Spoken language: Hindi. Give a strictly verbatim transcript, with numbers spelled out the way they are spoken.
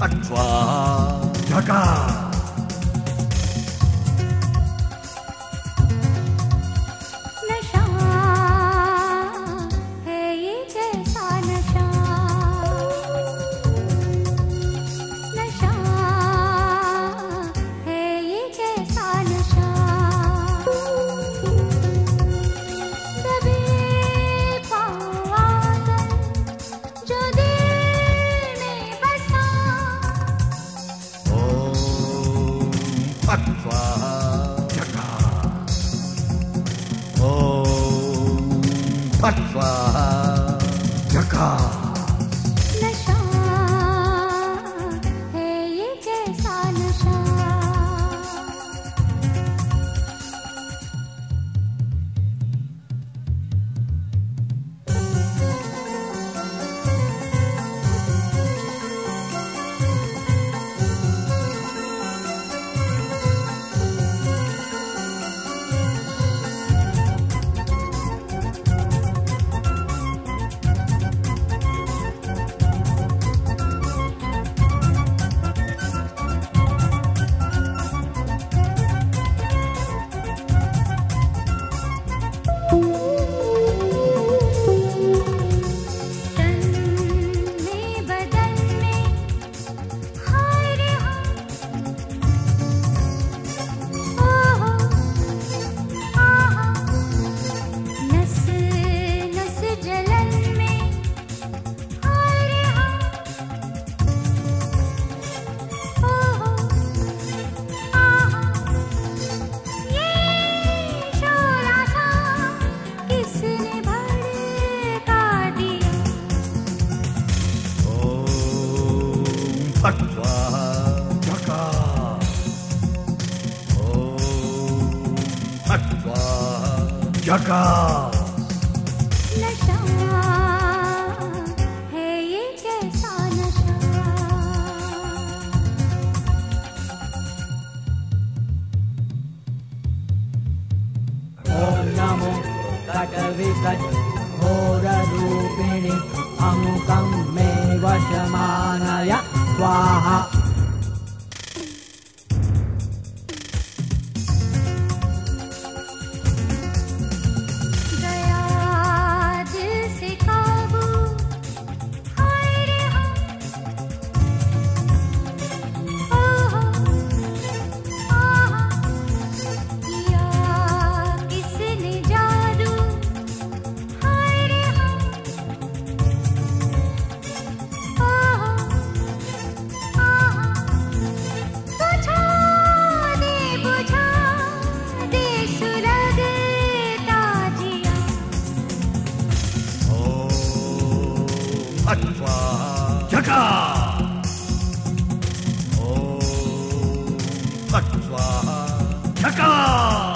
फट स्वाहा झकास। नशा है ये कैसा नशा, नशा है ये कैसा नशा, दबे पाँव आकर जो दिल में बसा। ओम फट स्वाहा झकास। ओम फट स्वाहा झकास। नशा है ये कैसा नशा। फट स्वाहा झकास। ओम फट स्वाहा झकास। नशा है ये कैसा नशा। ओम नमो तटविकट घोररूपिणि अमुकं मे वशमानय स्वाहा। गया दिल से काबू, हाय रे हाय, ओहो आहा, किया किसने जादू, हाय रे हाय, ओहो आहा, बुझा दे बुझा दे सुलगता जिया। ओम फट स्वाहा झकास। ओम फट स्वाहा झकास।